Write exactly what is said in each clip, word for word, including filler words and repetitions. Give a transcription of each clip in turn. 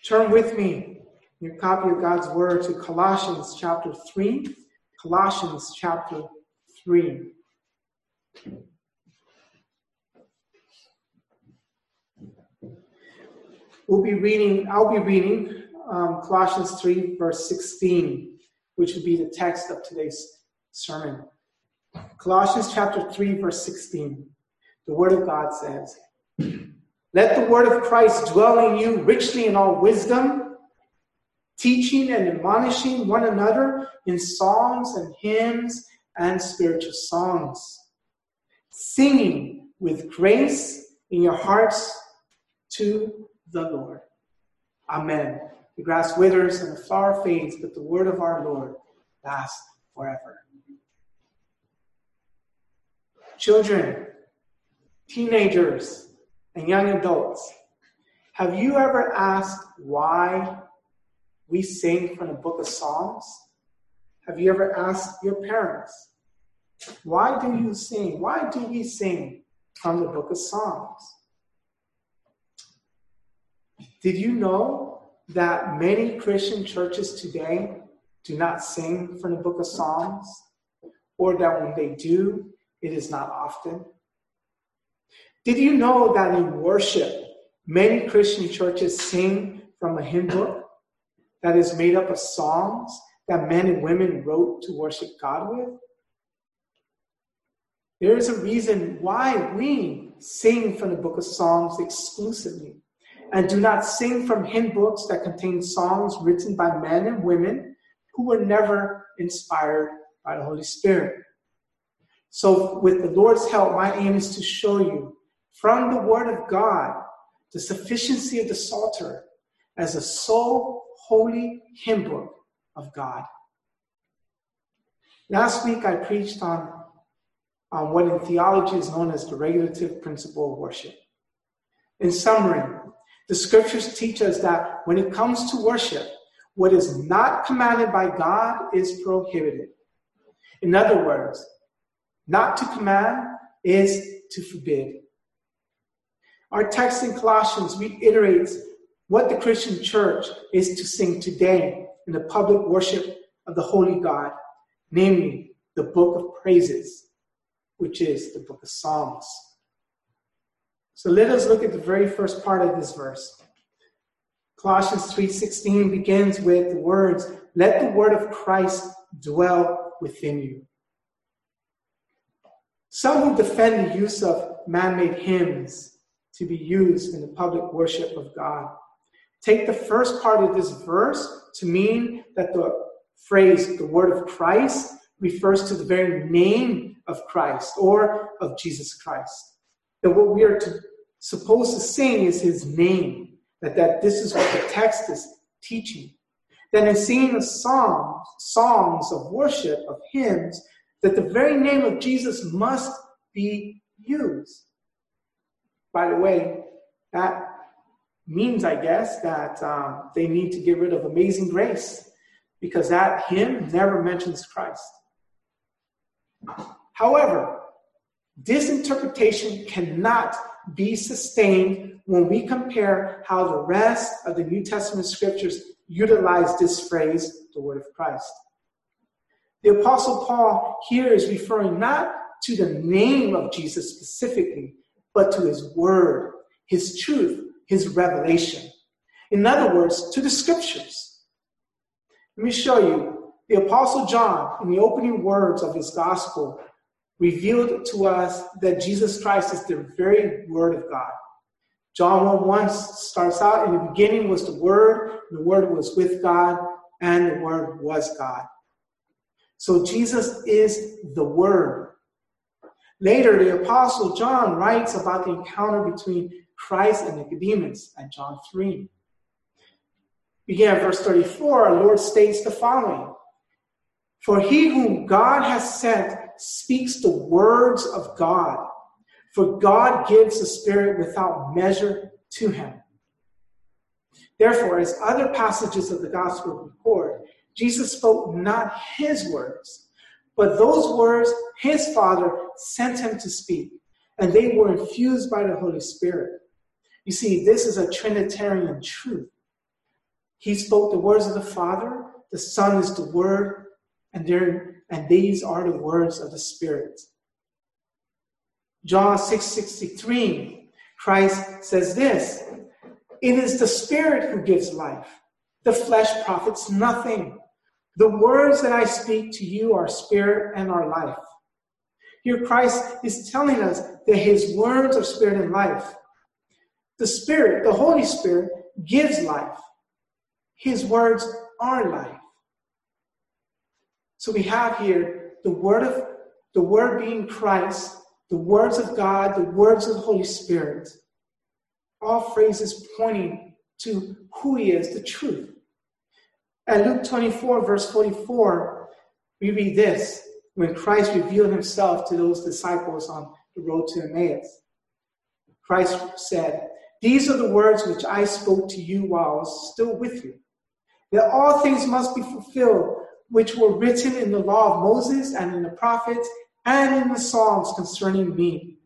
Turn with me in your copy of God's Word to Colossians chapter three. Colossians chapter three. We'll be reading, I'll be reading um, Colossians three, verse sixteen, which would be the text of today's sermon. Colossians chapter three, verse sixteen. The Word of God says, "Let the word of Christ dwell in you richly in all wisdom, teaching and admonishing one another in psalms and hymns and spiritual songs, singing with grace in your hearts to the Lord." Amen. The grass withers and the flower fades, but the word of our Lord lasts forever. Children, teenagers, and young adults, have you ever asked why we sing from the book of Psalms? Have you ever asked your parents, why do you sing? Why do we sing from the book of Psalms? Did you know that many Christian churches today do not sing from the book of Psalms? Or that when they do, it is not often? Did you know that in worship, many Christian churches sing from a hymn book that is made up of songs that men and women wrote to worship God with? There is a reason why we sing from the book of Psalms exclusively and do not sing from hymn books that contain songs written by men and women who were never inspired by the Holy Spirit. So with the Lord's help, my aim is to show you from the Word of God the sufficiency of the Psalter as a sole holy hymn book of God. Last week I preached on, on what in theology is known as the regulative principle of worship. In summary, the scriptures teach us that when it comes to worship, what is not commanded by God is prohibited. In other words, not to command is to forbid. Our text in Colossians reiterates what the Christian church is to sing today in the public worship of the Holy God, namely the book of praises, which is the book of Psalms. So let us look at the very first part of this verse. Colossians three sixteen begins with the words, "Let the word of Christ dwell within you." Some who defend the use of man-made hymns to be used in the public worship of God take the first part of this verse to mean that the phrase, the word of Christ, refers to the very name of Christ or of Jesus Christ. That what we are to, supposed to sing is his name, that, that this is what the text is teaching. Then in singing the songs, songs of worship, of hymns, that the very name of Jesus must be used. By the way, that means, I guess, that um, they need to get rid of Amazing Grace, because that hymn never mentions Christ. However, this interpretation cannot be sustained when we compare how the rest of the New Testament scriptures utilize this phrase, the word of Christ. The Apostle Paul here is referring not to the name of Jesus specifically, but to his word, his truth, his revelation. In other words, to the scriptures. Let me show you. The Apostle John, in the opening words of his gospel, revealed to us that Jesus Christ is the very word of God. John one one starts out, "In the beginning was the Word, and the Word was with God, and the Word was God." So Jesus is the Word. Later, the Apostle John writes about the encounter between Christ and Nicodemus at John three. Beginning at verse thirty-four, our Lord states the following: "For he whom God has sent speaks the words of God, for God gives the Spirit without measure to him." Therefore, as other passages of the gospel record, Jesus spoke not his words, but those words his Father sent him to speak, and they were infused by the Holy Spirit. You see, this is a Trinitarian truth. He spoke the words of the Father. The Son is the Word, and there, and these are the words of the Spirit. John six sixty-three, Christ says this, "It is the Spirit who gives life. The flesh profits nothing. The words that I speak to you are spirit and are life." Here Christ is telling us that his words are spirit and life. The Spirit, the Holy Spirit, gives life. His words are life. So we have here the word of the word being Christ, the words of God, the words of the Holy Spirit. All phrases pointing to who he is, the truth. At Luke twenty-four, verse forty-four, we read this, when Christ revealed himself to those disciples on the road to Emmaus. Christ said, "These are the words which I spoke to you while I was still with you, that all things must be fulfilled, which were written in the law of Moses and in the prophets and in the Psalms concerning me."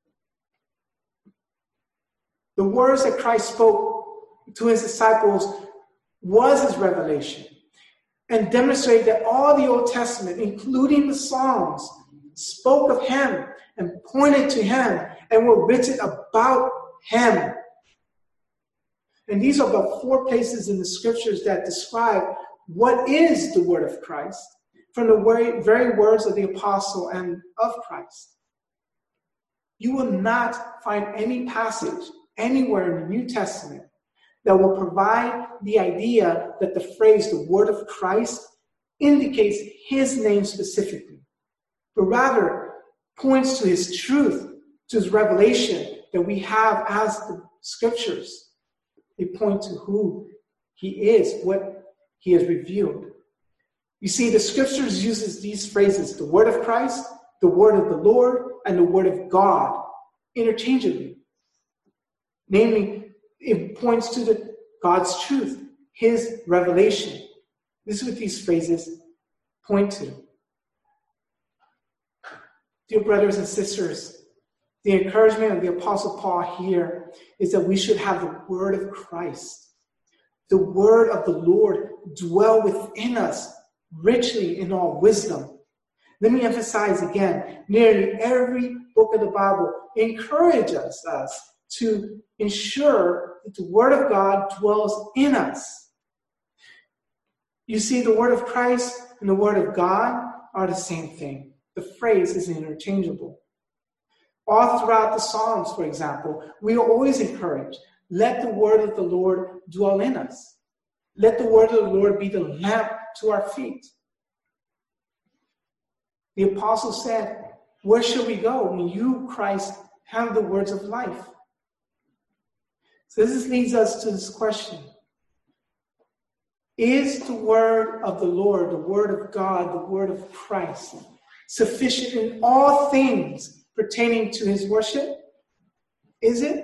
The words that Christ spoke to his disciples was his revelation, and demonstrated that all the Old Testament, including the Psalms, spoke of him and pointed to him and were written about him. And these are the four places in the scriptures that describe what is the word of Christ, from the very, very words of the apostle and of Christ. You will not find any passage anywhere in the New Testament that will provide the idea that the phrase, the word of Christ, indicates his name specifically, but rather points to his truth, to his revelation that we have as the scriptures. They point to who he is, what he has revealed. You see, the scriptures uses these phrases, the word of Christ, the word of the Lord, and the word of God, interchangeably. Namely, it points to the God's truth, his revelation. This is what these phrases point to. Dear brothers and sisters, the encouragement of the Apostle Paul here is that we should have the word of Christ, the word of the Lord, dwell within us richly in all wisdom. Let me emphasize again, nearly every book of the Bible encourages us to ensure that the word of God dwells in us. You see, the word of Christ and the word of God are the same thing. The phrase is interchangeable. All throughout the Psalms, for example, we are always encouraged, let the word of the Lord dwell in us. Let the word of the Lord be the lamp to our feet. The apostle said, where shall we go when you, Christ, have the words of life? So this leads us to this question. Is the word of the Lord, the word of God, the word of Christ, sufficient in all things pertaining to his worship? Is it?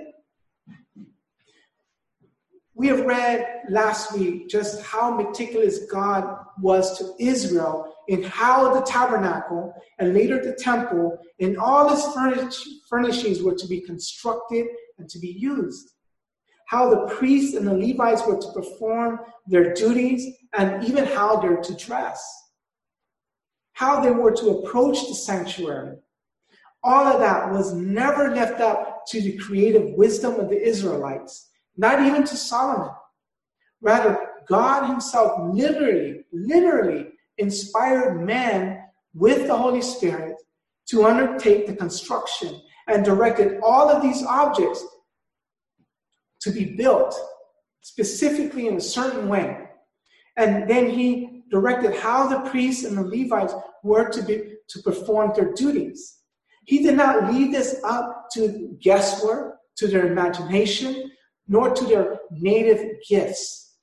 We have read last week just how meticulous God was to Israel in how the tabernacle and later the temple and all its furnish- furnishings were to be constructed and to be used. How the priests and the Levites were to perform their duties and even how they're to dress. How they were to approach the sanctuary. All of that was never left up to the creative wisdom of the Israelites. Not even to Solomon. Rather, God himself literally, literally inspired man with the Holy Spirit to undertake the construction and directed all of these objects to be built specifically in a certain way. And then he directed how the priests and the Levites were to be to perform their duties. He did not leave this up to guesswork, to their imagination, nor to their native gifts.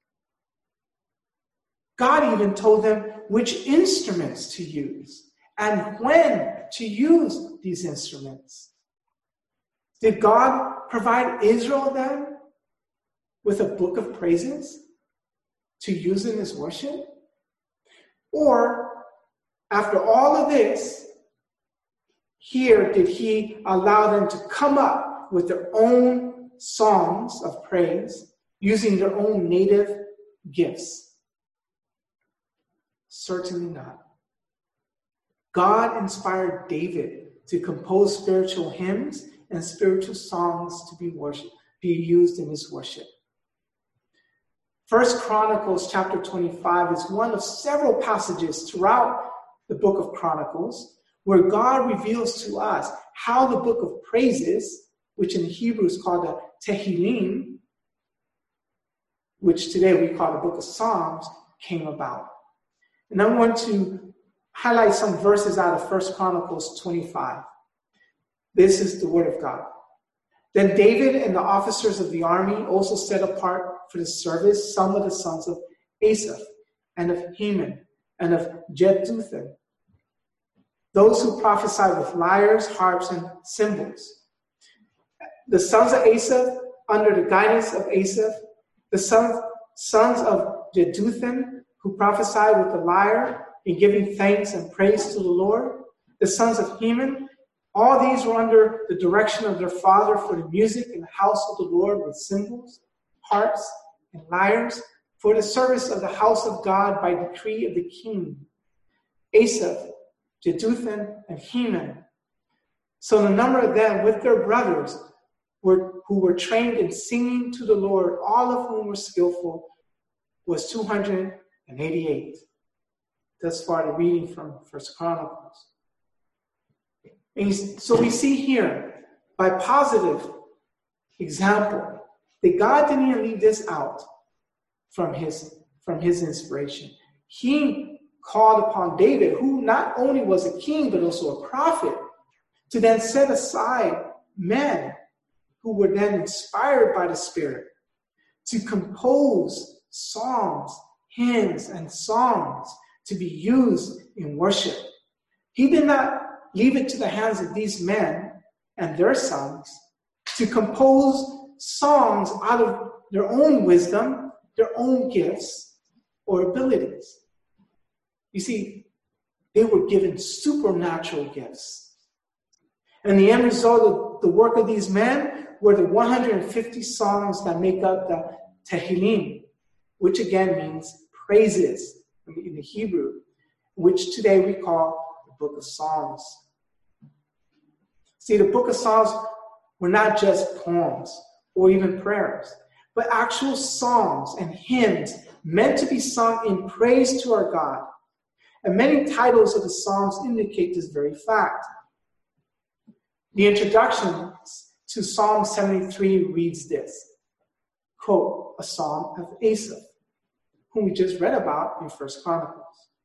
God even told them which instruments to use and when to use these instruments. Did God provide Israel then with a book of praises to use in his worship? Or, after all of this, here did he allow them to come up with their own songs of praise, using their own native gifts? Certainly not. God inspired David to compose spiritual hymns and spiritual songs to be worshiped, be used in his worship. First Chronicles chapter twenty-five is one of several passages throughout the book of Chronicles where God reveals to us how the book of praises, which in Hebrew is called the Tehillim, which today we call the book of Psalms, came about. And I want to highlight some verses out of First Chronicles twenty-five. This is the word of God. Then David and the officers of the army also set apart for the service some of the sons of Asaph and of Heman and of Jeduthun, those who prophesied with lyres, harps, and cymbals. The sons of Asaph, under the guidance of Asaph, the sons, sons of Jeduthun, who prophesied with the lyre in giving thanks and praise to the Lord, the sons of Heman, all these were under the direction of their father for the music in the house of the Lord with cymbals, harps, and lyres, for the service of the house of God by decree of the king. Asaph, Jeduthun, and Heman. So the number of them with their brothers were, who were trained in singing to the Lord, all of whom were skillful, was two hundred eighty-eight. Thus far the reading from First Chronicles. And so we see here, by positive example, that God didn't even leave this out from his, from his inspiration. He called upon David, who not only was a king, but also a prophet, to then set aside men who were then inspired by the Spirit to compose psalms, hymns, and songs to be used in worship. He did not leave it to the hands of these men and their sons to compose songs out of their own wisdom, their own gifts, or abilities. You see, they were given supernatural gifts. And the end result of the work of these men were the one hundred fifty songs that make up the Tehillim, which again means praises in the Hebrew, which today we call the book of Psalms. See, the book of Psalms were not just poems or even prayers, but actual songs and hymns meant to be sung in praise to our God. And many titles of the Psalms indicate this very fact. The introduction to Psalm seventy-three reads this, quote, a psalm of Asaph, whom we just read about in First Chronicles.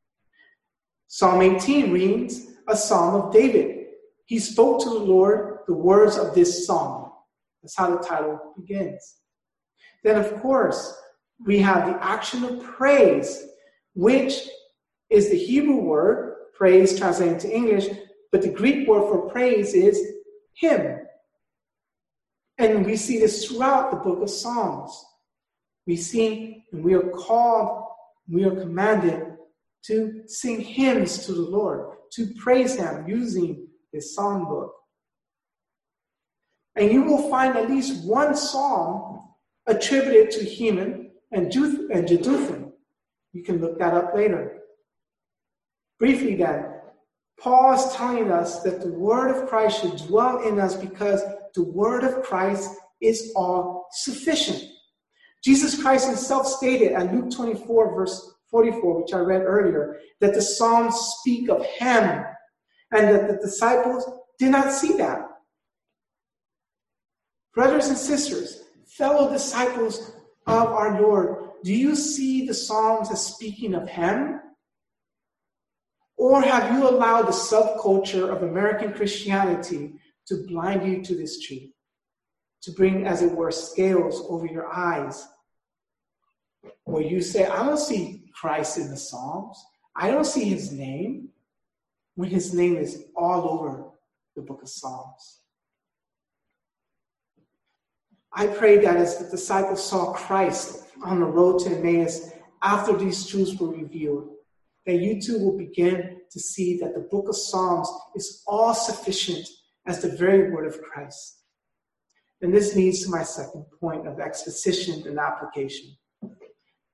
Psalm eighteen reads, a psalm of David. He spoke to the Lord the words of this song. That's how the title begins. Then, of course, we have the action of praise, which is the Hebrew word, praise translated to English, but the Greek word for praise is hymn. And we see this throughout the book of Psalms. We see and we are called, we are commanded to sing hymns to the Lord, to praise him using his songbook. And you will find at least one psalm attributed to Heman and Jeduthun. You can look that up later. Briefly then, Paul is telling us that the word of Christ should dwell in us because the word of Christ is all sufficient. Jesus Christ himself stated at Luke twenty-four, verse forty-four, which I read earlier, that the Psalms speak of him and that the disciples did not see that. Brothers and sisters, fellow disciples of our Lord, do you see the Psalms as speaking of him? Or have you allowed the subculture of American Christianity to blind you to this truth, to bring, as it were, scales over your eyes, where you say, I don't see Christ in the Psalms. I don't see his name, when his name is all over the book of Psalms. I pray that as the disciples saw Christ on the road to Emmaus after these truths were revealed, that you too will begin to see that the book of Psalms is all sufficient as the very word of Christ. And this leads to my second point of exposition and application.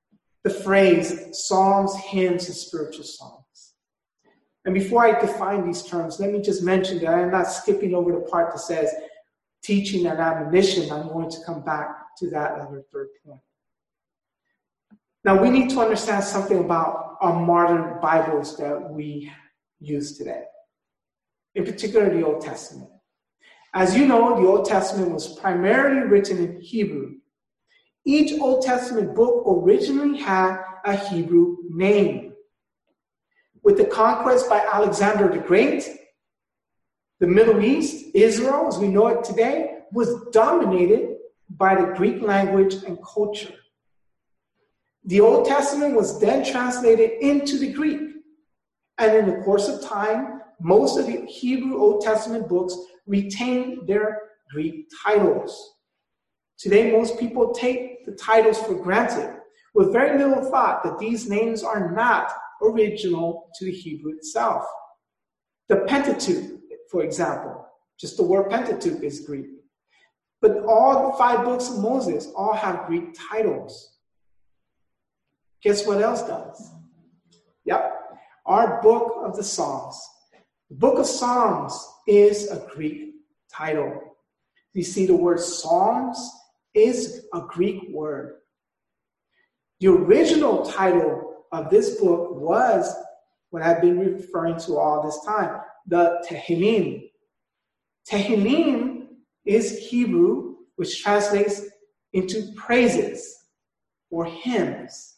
the phrase psalms, hymns, and spiritual songs. And before I define these terms, let me just mention that I'm not skipping over the part that says teaching and admonition. I'm going to come back to that other third point. Now, we need to understand something about our modern Bibles that we use today, in particular the Old Testament. As you know, the Old Testament was primarily written in Hebrew. Each Old Testament book originally had a Hebrew name. With the conquest by Alexander the Great, the Middle East, Israel, as we know it today, was dominated by the Greek language and culture. The Old Testament was then translated into the Greek. And in the course of time, most of the Hebrew Old Testament books retained their Greek titles. Today, most people take the titles for granted, with very little thought that these names are not original to the Hebrew itself. The Pentateuch, for example, just the word Pentateuch is Greek. But all the five books of Moses all have Greek titles. Guess what else does? Yep, our book of the Psalms. The book of Psalms is a Greek title. You see, the word Psalms is a Greek word. The original title of this book was what I've been referring to all this time, the Tehillim. Tehillim is Hebrew, which translates into praises or hymns.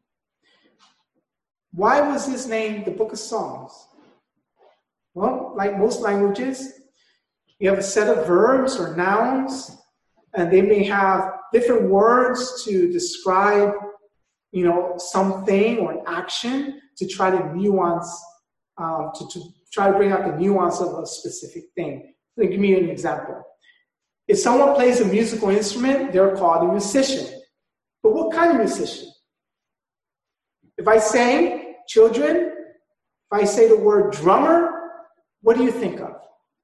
Why was this named the Book of Psalms? Well, like most languages, you have a set of verbs or nouns, and they may have different words to describe, you know, something or an action to try to nuance, um, to, to try to bring out the nuance of a specific thing. Let me give you an example. If someone plays a musical instrument, they're called a musician. But what kind of musician? If I say, children, if I say the word drummer, what do you think of?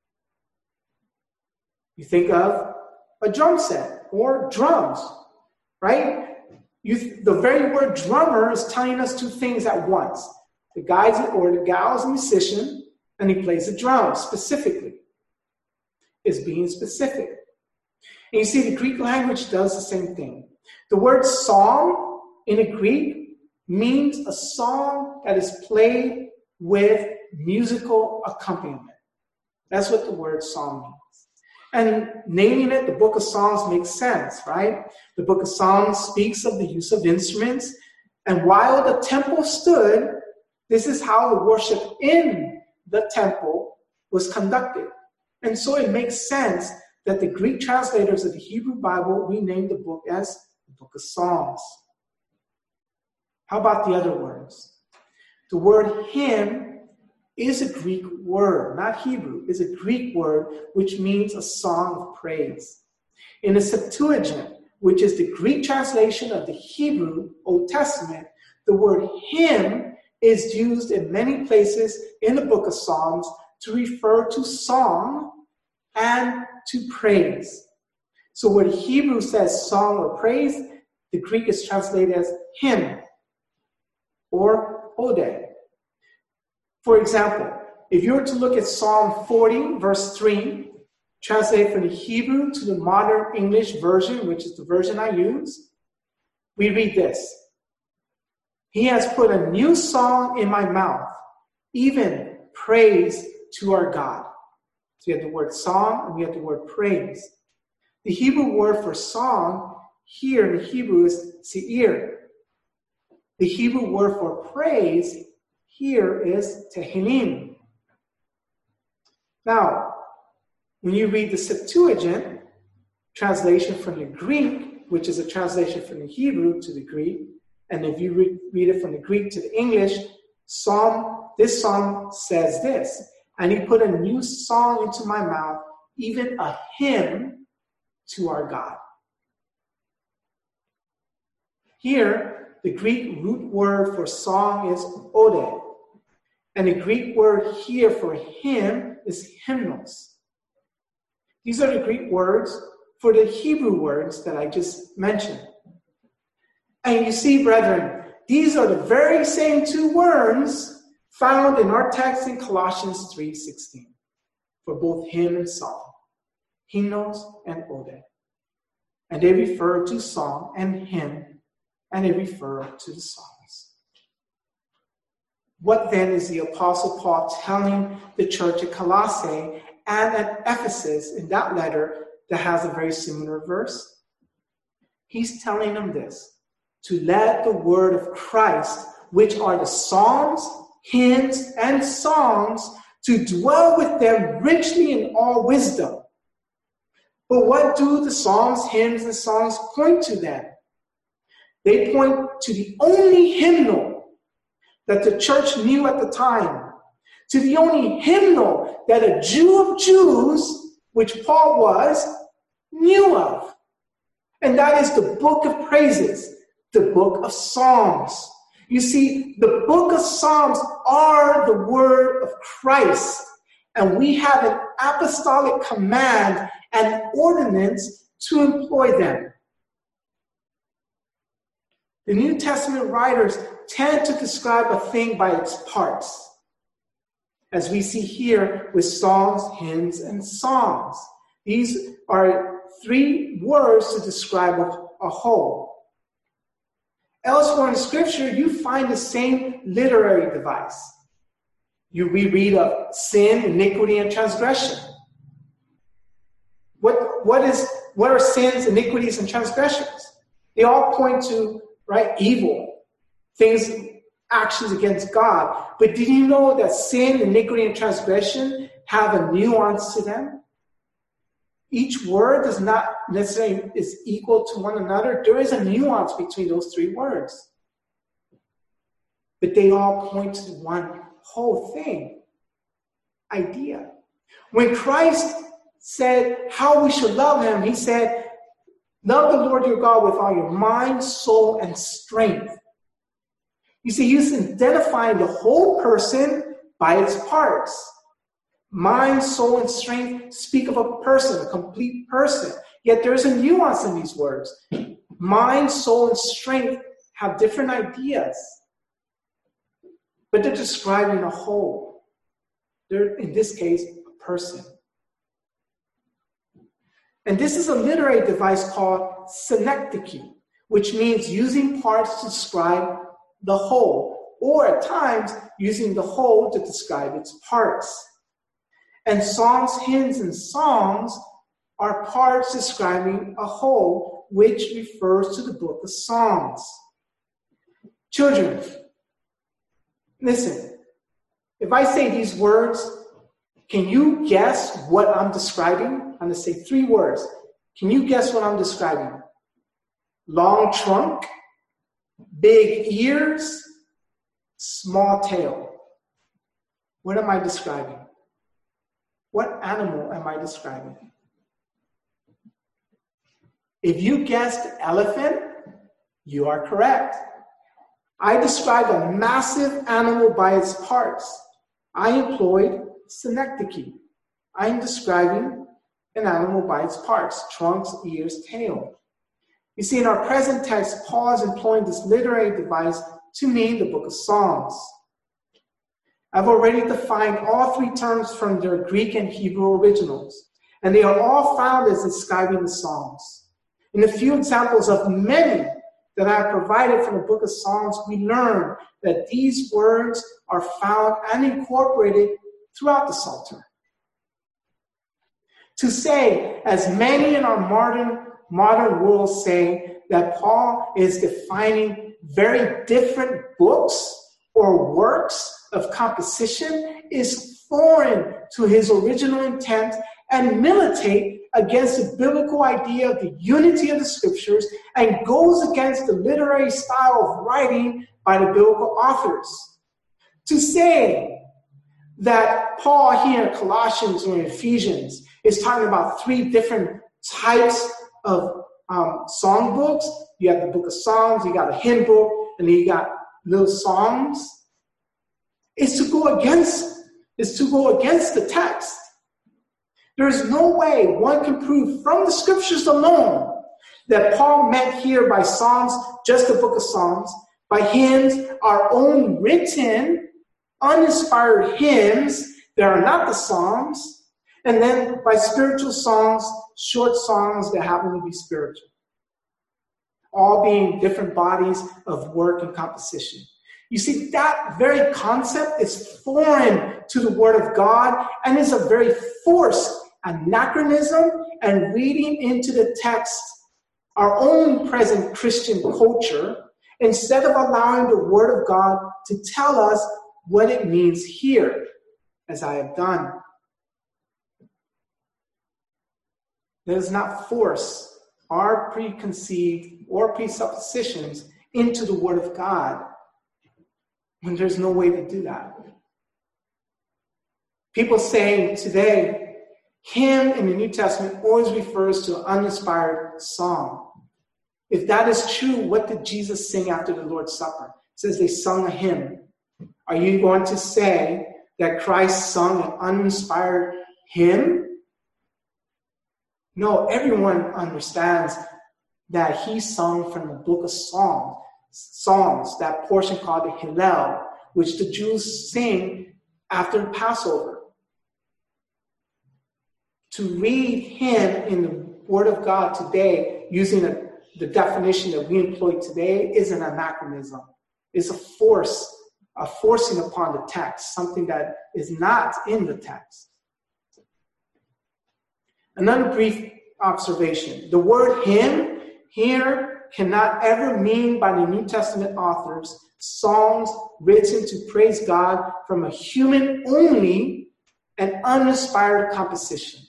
You think of a drum set or drums, right? You, the very word drummer is telling us two things at once. The guy or the gal is a musician, and he plays the drums specifically. It's being specific. And you see, the Greek language does the same thing. The word psalm in the Greek means a song that is played with musical accompaniment. That's what the word psalm means. And naming it the Book of Psalms makes sense, right? The Book of Psalms speaks of the use of instruments. And while the temple stood, this is how the worship in the temple was conducted. And so it makes sense that the Greek translators of the Hebrew Bible renamed the book as the Book of Psalms. How about the other words? The word hymn is a Greek word, not Hebrew. It's a Greek word which means a song of praise. In the Septuagint, which is the Greek translation of the Hebrew Old Testament, the word hymn is used in many places in the Book of Psalms to refer to song and to praise. So where the Hebrew says song or praise, the Greek is translated as hymn or ode. For example, if you were to look at Psalm forty, verse three, translated from the Hebrew to the modern English version, which is the version I use, we read this. He has put a new song in my mouth, even praise to our God. So we have the word song and we have the word praise. The Hebrew word for song here in the Hebrew is seir. The Hebrew word for praise here is tehillim. Now, when you read the Septuagint, translation from the Greek, which is a translation from the Hebrew to the Greek, and if you read, read it from the Greek to the English, Psalm, this psalm says this, and he put a new song into my mouth, even a hymn to our God. Here, the Greek root word for song is ode. And the Greek word here for hymn is hymnos. These are the Greek words for the Hebrew words that I just mentioned. And you see, brethren, These are the very same two words found in our text in Colossians three sixteen for both hymn and psalm, hymnos and ode. And they refer to song and hymn, and they refer to the psalms. What then is the Apostle Paul telling the church at Colossae and at Ephesus in that letter that has a very similar verse? He's telling them this: to let the word of Christ, which are the psalms, hymns, and songs, to dwell with them richly in all wisdom. But what do the psalms, hymns, and songs point to then? They point to the only hymnal that the church knew at the time, to the only hymnal that a Jew of Jews, which Paul was, knew of. And that is the book of praises, the book of Psalms. You see, the book of Psalms are the word of Christ, and we have an apostolic command and ordinance to employ them. The New Testament writers tend to describe a thing by its parts, as we see here with psalms, hymns, and songs. These are three words to describe a, a whole. Elsewhere in Scripture, you find the same literary device. You we read of sin, iniquity, and transgression. What, what, is, what are sins, iniquities, and transgressions? They all point to, right, evil, things, actions against God. But did you know that sin, iniquity, and transgression have a nuance to them? Each word does not necessarily is equal to one another. There is a nuance between those three words. But they all point to one whole thing, idea. When Christ said how we should love him, he said, love the Lord your God with all your mind, soul, and strength. You see, he's identifying the whole person by its parts. Mind, soul, and strength speak of a person, a complete person. Yet there's a nuance in these words. Mind, soul, and strength have different ideas, but they're describing a whole. They're, in this case, a person. And this is a literary device called synecdoche, which means using parts to describe the whole, or at times using the whole to describe its parts. And psalms, hymns, and songs are parts describing a whole, which refers to the book of Psalms. Children, listen. If I say these words, can you guess what I'm describing? I'm going to say three words. Can you guess what I'm describing? Long trunk, big ears, small tail. What am I describing? What animal am I describing? If you guessed elephant, you are correct. I described a massive animal by its parts. I employed synecdoche. I am describing an animal by its parts, trunks, ears, tail. You see, in our present text, Paul is employing this literary device to mean the book of Psalms. I've already defined all three terms from their Greek and Hebrew originals, and they are all found as describing the Psalms. In a few examples of many that I have provided from the book of Psalms, we learn that these words are found and incorporated throughout the Psalter. To say, as many in our modern, modern world say, that Paul is defining very different books or works of composition is foreign to his original intent and militate against the biblical idea of the unity of the scriptures and goes against the literary style of writing by the biblical authors. To say that Paul here in Colossians or in Ephesians is talking about three different types of um, song books. You have the book of Psalms, you got a hymn book, and then you got little songs. Is to go against, is to go against the text. There is no way one can prove from the scriptures alone that Paul meant here by Psalms just the book of Psalms, by hymns, our own written, uninspired hymns that are not the Psalms, and then by spiritual songs, short songs that happen to be spiritual. All being different bodies of work and composition. You see, that very concept is foreign to the Word of God and is a very forced anachronism and reading into the text our own present Christian culture instead of allowing the Word of God to tell us what it means here, as I have done. Let us not force our preconceived or presuppositions into the Word of God when there's no way to do that. People say today, hymn in the New Testament always refers to an uninspired song. If that is true, what did Jesus sing after the Lord's Supper? It says they sung a hymn. Are you going to say that Christ sung an uninspired hymn? No, everyone understands that he sung from the book of Psalms, Psalms, that portion called the Hallel, which the Jews sing after the Passover. To read him in the Word of God today, using a, the definition that we employ today, is an anachronism. It's a force, a forcing upon the text, something that is not in the text. Another brief observation. The word hymn here cannot ever mean by the New Testament authors songs written to praise God from a human-only and uninspired composition.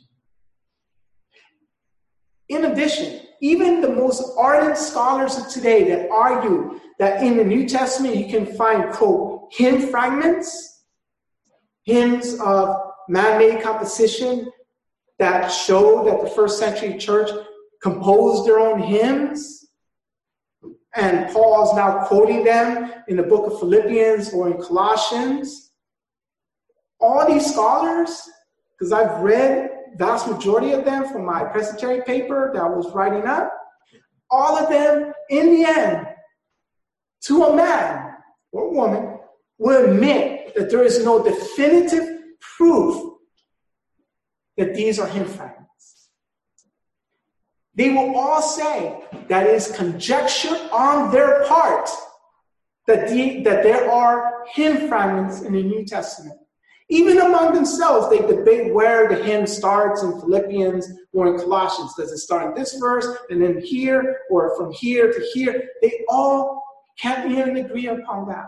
In addition, even the most ardent scholars of today that argue that in the New Testament you can find, quote, hymn fragments, hymns of man-made composition that show that the first century church composed their own hymns, and Paul is now quoting them in the book of Philippians or in Colossians. All these scholars, because I've read vast majority of them from my presbytery paper that I was writing up, all of them, in the end, to a man or woman, will admit that there is no definitive proof that these are hymn fragments. They will all say that it is conjecture on their part that, the, that there are hymn fragments in the New Testament. Even among themselves, they debate where the hymn starts in Philippians or in Colossians. Does it start in this verse and then here, or from here to here? They all can't even agree upon that.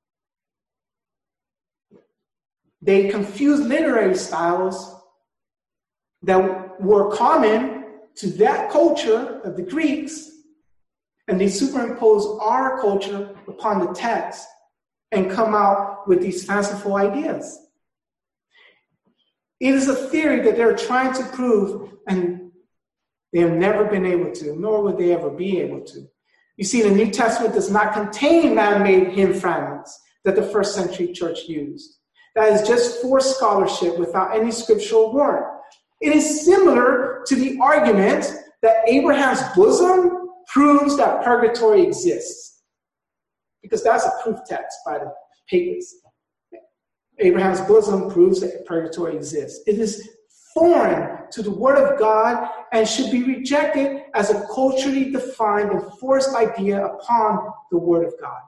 They confuse literary styles that were common to that culture of the Greeks, and they superimpose our culture upon the text and come out with these fanciful ideas. It is a theory that they're trying to prove, and they have never been able to, nor would they ever be able to. You see, the New Testament does not contain man-made hymn fragments that the first century church used. That is just forced scholarship without any scriptural warrant. It is similar to the argument that Abraham's bosom proves that purgatory exists, because that's a proof text by the papists. Abraham's bosom proves that purgatory exists. It is foreign to the Word of God and should be rejected as a culturally defined and forced idea upon the Word of God.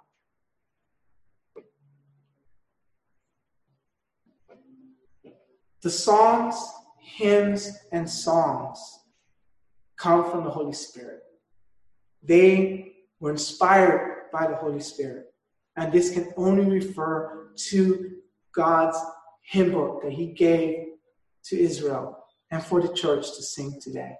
The Psalms, hymns, and songs come from the Holy Spirit. They were inspired by the Holy Spirit. And this can only refer to God's hymn book that he gave to Israel and for the church to sing today.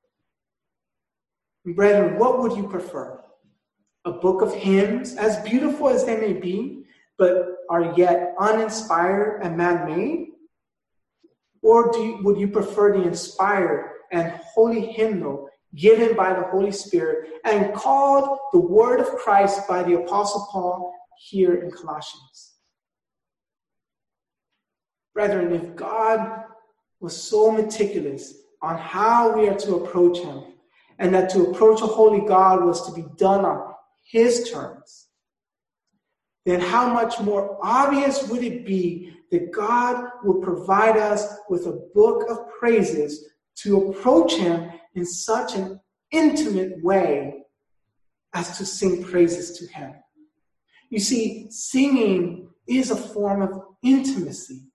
And brethren, what would you prefer? A book of hymns, as beautiful as they may be, but are yet uninspired and man-made? Or do you, would you prefer the inspired and holy hymnal given by the Holy Spirit and called the word of Christ by the Apostle Paul here in Colossians? Brethren, if God was so meticulous on how we are to approach him, and that to approach a holy God was to be done on his terms, then how much more obvious would it be that God will provide us with a book of praises to approach him in such an intimate way as to sing praises to him. You see, singing is a form of intimacy.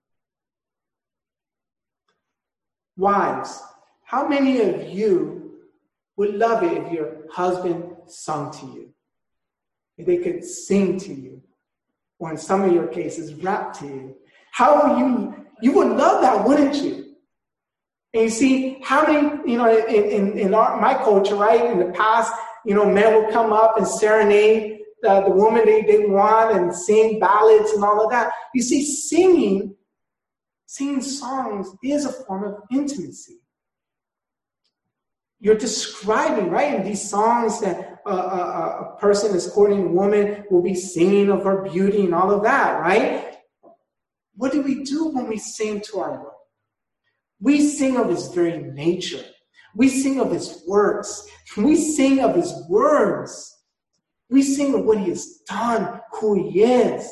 Wives, how many of you would love it if your husband sung to you? If they could sing to you, or in some of your cases, rap to you. How would you, you would love that, wouldn't you? And you see, how many, you know, in, in, in our, my culture, right, in the past, you know, men will come up and serenade the, the woman they, they want and sing ballads and all of that. You see, singing, singing songs is a form of intimacy. You're describing, right, in these songs that uh, a, a person is courting a woman will be singing of her beauty and all of that, right? What do we do when we sing to our Lord? We sing of his very nature. We sing of his works. We sing of his words. We sing of what he has done, who he is.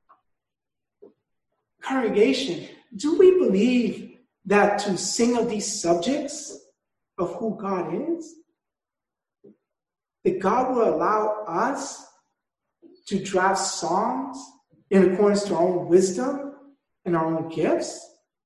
Congregation, do we believe that to sing of these subjects of who God is, that God will allow us to draft songs in accordance to our own wisdom and our own gifts?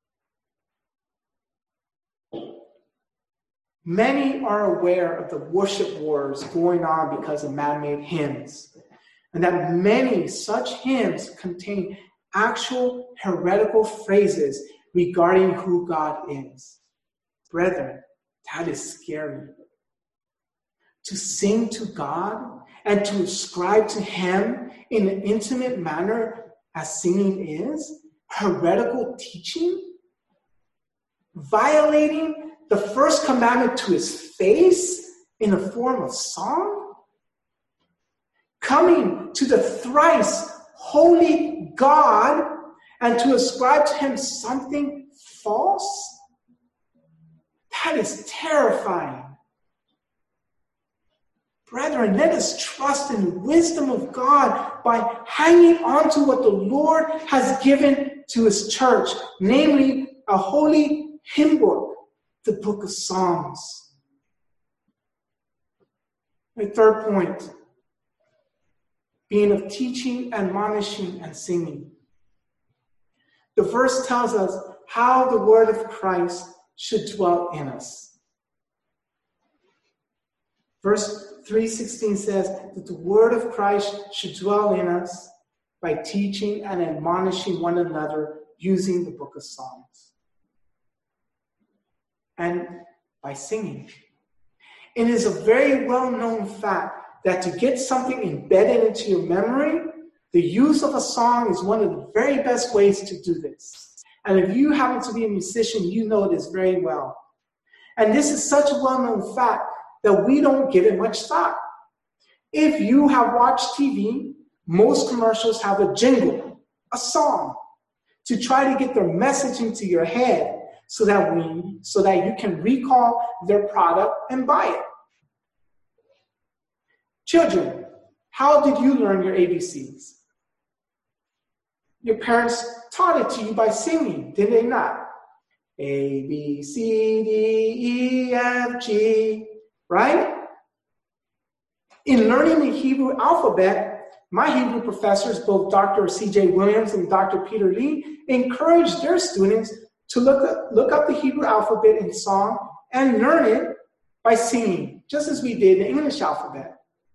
Many are aware of the worship wars going on because of man-made hymns, and that many such hymns contain actual heretical phrases regarding who God is. Brethren, that is scary. To sing to God and to ascribe to him in an intimate manner as singing is, heretical teaching, violating the first commandment to his face in the form of song, coming to the thrice holy God and to ascribe to him something false. That is terrifying. Brethren, let us trust in the wisdom of God by hanging on to what the Lord has given to his church, namely a holy hymn book, the book of Psalms. My third point, being of teaching, admonishing, and singing. The verse tells us how the word of Christ should dwell in us. Verse three sixteen says that the word of Christ should dwell in us by teaching and admonishing one another using the book of Psalms. And by singing. It is a very well-known fact that to get something embedded into your memory, the use of a song is one of the very best ways to do this. And if you happen to be a musician, you know this very well. And this is such a well-known fact that we don't give it much thought. If you have watched T V, most commercials have a jingle, a song, to try to get their message into your head so that we, so that you can recall their product and buy it. Children, how did you learn your A B Cs? Your parents taught it to you by singing, did they not? A, B, C, D, E, F, G, right? In learning the Hebrew alphabet, my Hebrew professors, both Doctor C J Williams and Doctor Peter Lee, encouraged their students to look up, look up the Hebrew alphabet in song and learn it by singing, just as we did the English alphabet.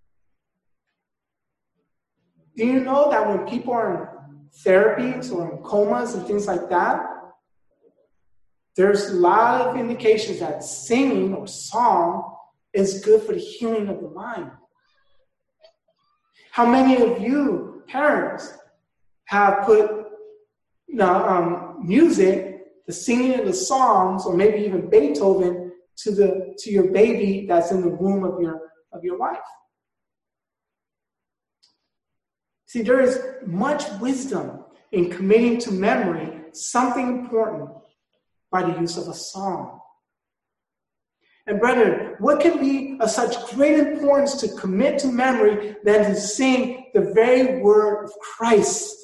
Do you know that when people are in therapies or in comas and things like that, there's a lot of indications that singing or song is good for the healing of the mind? How many of you parents have put you know, um, music, the singing of the songs, or maybe even Beethoven, to the to your baby that's in the womb of your of your wife? See, there is much wisdom in committing to memory something important by the use of a song. And brethren, what can be of such great importance to commit to memory than to sing the very word of Christ?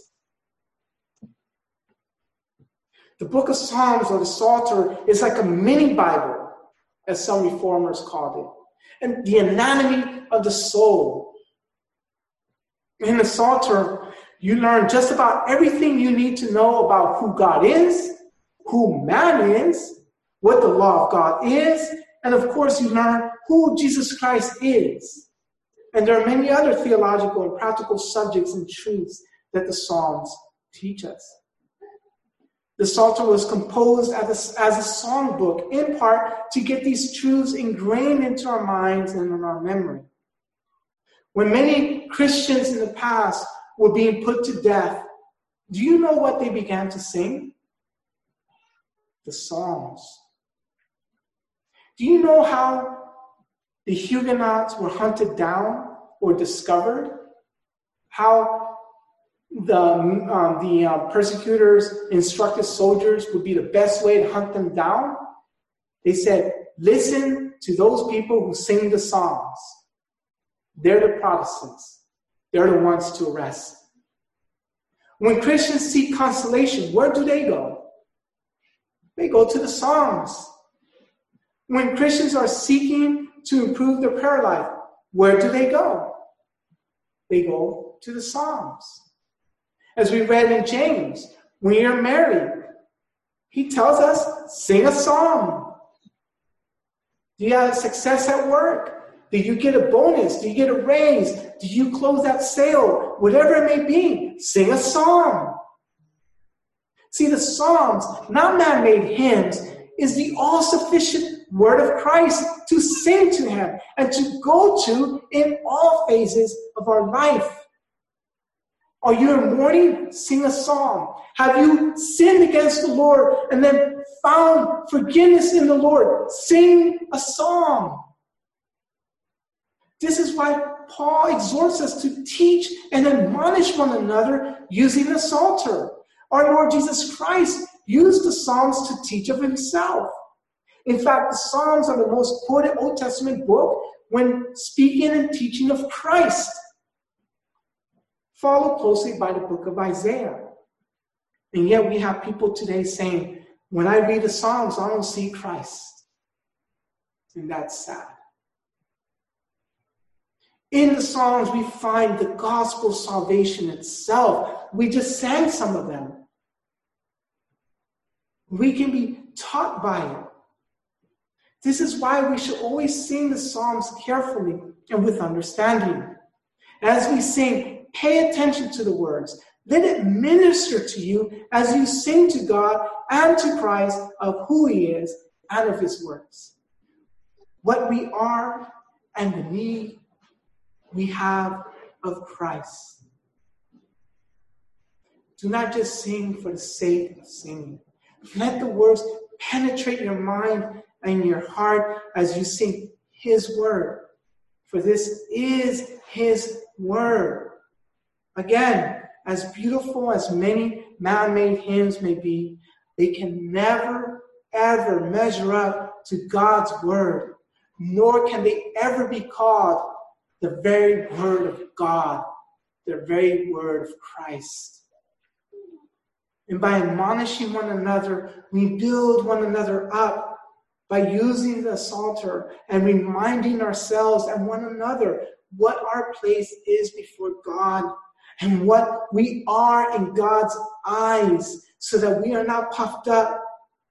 The book of Psalms, or the Psalter, is like a mini Bible, as some reformers called it, and the anatomy of the soul. In the Psalter, you learn just about everything you need to know about who God is, who man is, what the law of God is, and of course you learn who Jesus Christ is. And there are many other theological and practical subjects and truths that the Psalms teach us. The Psalter was composed as a, as a songbook, in part to get these truths ingrained into our minds and in our memory. When many Christians in the past were being put to death, do you know what they began to sing? The Psalms. Do you know how the Huguenots were hunted down or discovered? How the, um, the uh, persecutors instructed soldiers would be the best way to hunt them down? They said, listen to those people who sing the Psalms. They're the Protestants. They're the ones to arrest. When Christians seek consolation, where do they go? They go to the Psalms. When Christians are seeking to improve their prayer life, where do they go? They go to the Psalms. As we read in James, when you're married, he tells us, sing a psalm. Do you have success at work? Do you get a bonus? Do you get a raise? Do you close that sale? Whatever it may be, sing a psalm. See, the Psalms, not man-made hymns, is the all-sufficient word of Christ to sing to him and to go to in all phases of our life. Are you in mourning? Sing a psalm. Have you sinned against the Lord and then found forgiveness in the Lord? Sing a psalm. This is why Paul exhorts us to teach and admonish one another using the Psalter. Our Lord Jesus Christ used the Psalms to teach of himself. In fact, the Psalms are the most quoted Old Testament book when speaking and teaching of Christ, followed closely by the book of Isaiah. And yet we have people today saying, when I read the Psalms, I don't see Christ. And that's sad. In the Psalms, we find the gospel salvation itself. We just sang some of them. We can be taught by it. This is why we should always sing the Psalms carefully and with understanding. As we sing, pay attention to the words. Let it minister to you as you sing to God and to Christ of who he is and of his works. What we are and the need we have of Christ. Do not just sing for the sake of singing. Let the words penetrate your mind and your heart as you sing his word. For this is his word. Again, as beautiful as many man-made hymns may be, they can never, ever measure up to God's word, nor can they ever be called the very word of God, the very word of Christ. And by admonishing one another, we build one another up by using the Psalter and reminding ourselves and one another what our place is before God and what we are in God's eyes, so that we are not puffed up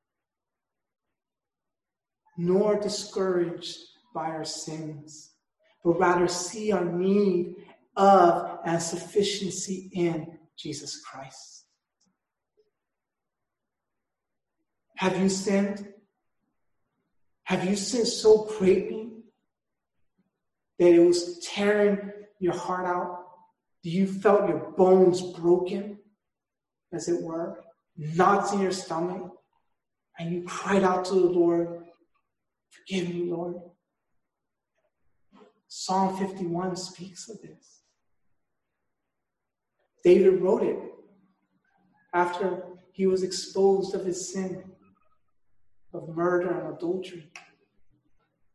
nor discouraged by our sins, but rather see our need of and sufficiency in Jesus Christ. Have you sinned? Have you sinned so greatly that it was tearing your heart out? Do you felt your bones broken, as it were, knots in your stomach, and you cried out to the Lord, forgive me, Lord? Psalm fifty-one speaks of this. David wrote it after he was exposed of his sin of murder and adultery.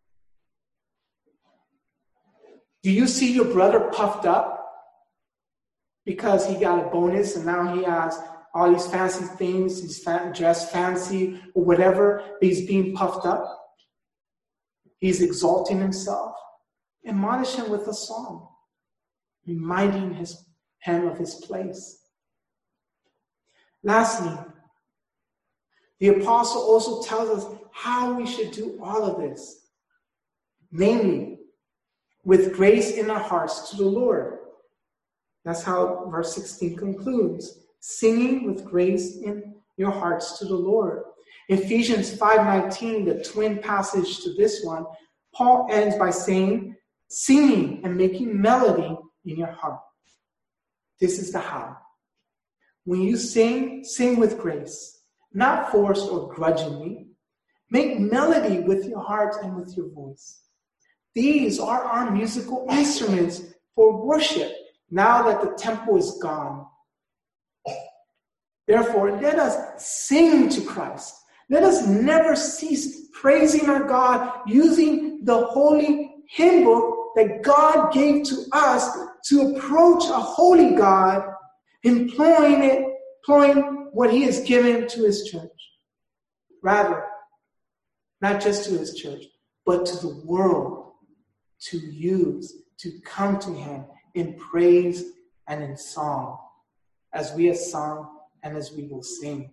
Do you see your brother puffed up because he got a bonus and now he has all these fancy things, he's dressed fancy or whatever, but he's being puffed up? He's exalting himself. Admonish him with a song, reminding his, him of his place. Lastly, the apostle also tells us how we should do all of this. Namely, with grace in our hearts to the Lord. That's how verse sixteen concludes. Singing with grace in your hearts to the Lord. Ephesians five nineteen, the twin passage to this one, Paul ends by saying, singing and making melody in your heart. This is the how. When you sing, sing with grace, not forced or grudgingly. Make melody with your heart and with your voice. These are our musical instruments for worship now that the temple is gone. Therefore, let us sing to Christ. Let us never cease praising our God using the holy hymn book that God gave to us to approach a holy God, employing it, employing what he has given to his church. Rather, not just to his church, but to the world to use, to come to him in praise and in song, as we have sung and as we will sing.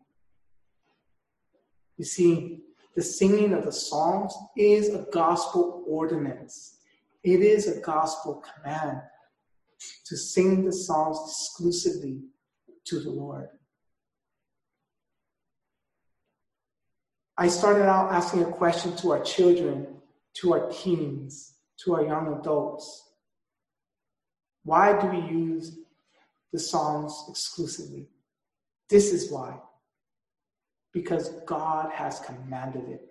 You see, the singing of the psalms is a gospel ordinance. It is a gospel command to sing the psalms exclusively to the Lord. I started out asking a question to our children, to our teens, to our young adults. Why do we use the Psalms exclusively? This is why. Because God has commanded it.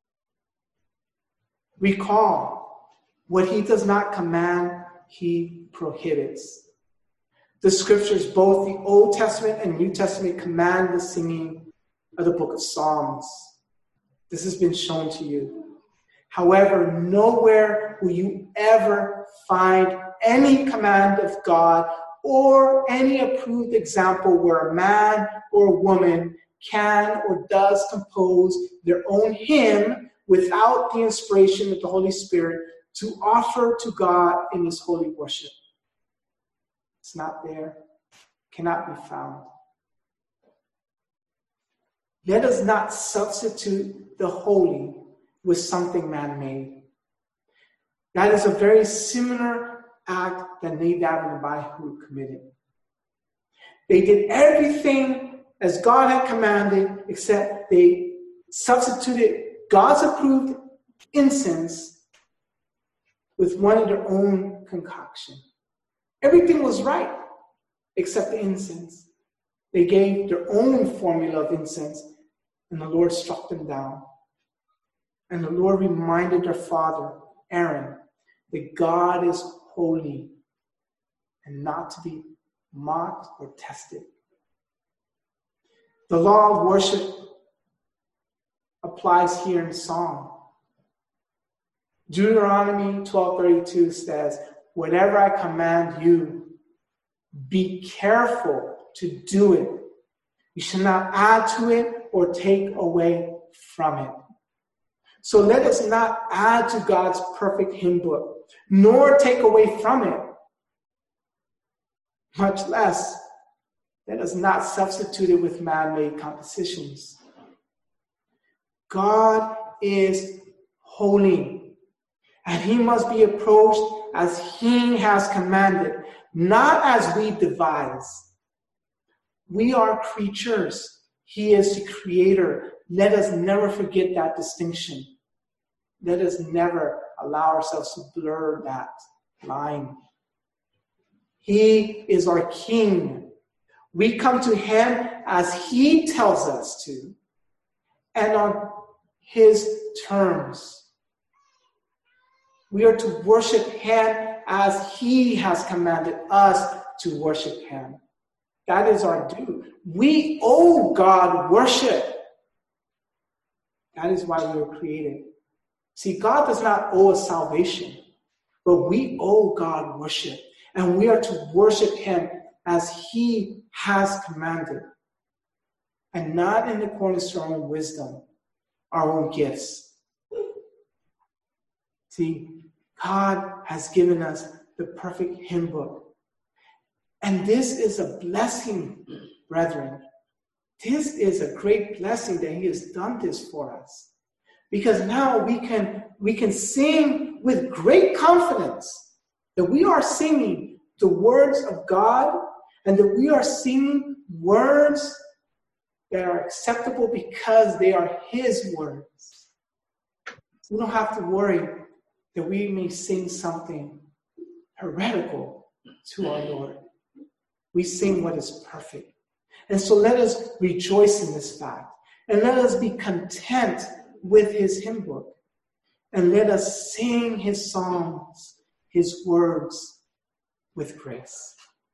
Recall, what he does not command, he prohibits. The scriptures, both the Old Testament and New Testament, command the singing of the book of Psalms. This has been shown to you. However, nowhere will you ever find any command of God or any approved example where a man or a woman can or does compose their own hymn without the inspiration of the Holy Spirit to offer to God in his holy worship. It's not there, cannot be found. Let us not substitute the holy with something man-made. That is a very similar act that Nadab and Abihu committed. They did everything as God had commanded, except they substituted God's approved incense with one of their own concoction. Everything was right, except the incense. They gave their own formula of incense, and the Lord struck them down. And the Lord reminded their father, Aaron, that God is holy and not to be mocked or tested. The law of worship applies here in song. Deuteronomy twelve thirty-two says, whatever I command you, be careful to do it. You should not add to it or take away from it. So let us not add to God's perfect hymn book, nor take away from it. Much less, let us not substitute it with man-made compositions. God is holy, and he must be approached as he has commanded, not as we devise. We are creatures. He is the creator. Let us never forget that distinction. Let us never allow ourselves to blur that line. He is our King. We come to him as he tells us to, and on his terms. We are to worship him as he has commanded us to worship him. That is our due. We owe God worship. That is why we were created. See, God does not owe us salvation. but we owe God worship, and we are to worship him as he has commanded, and not in accordance to our own wisdom, our own gifts. See, God has given us the perfect hymn book. And this is a blessing, brethren. This is a great blessing that he has done this for us. Because now we can, we can sing with great confidence that we are singing the words of God, and that we are singing words that are acceptable because they are his words. We don't have to worry that we may sing something heretical to our Lord. We sing what is perfect. And so let us rejoice in this fact. And let us be content with his hymn book. And let us sing his songs, his words with grace.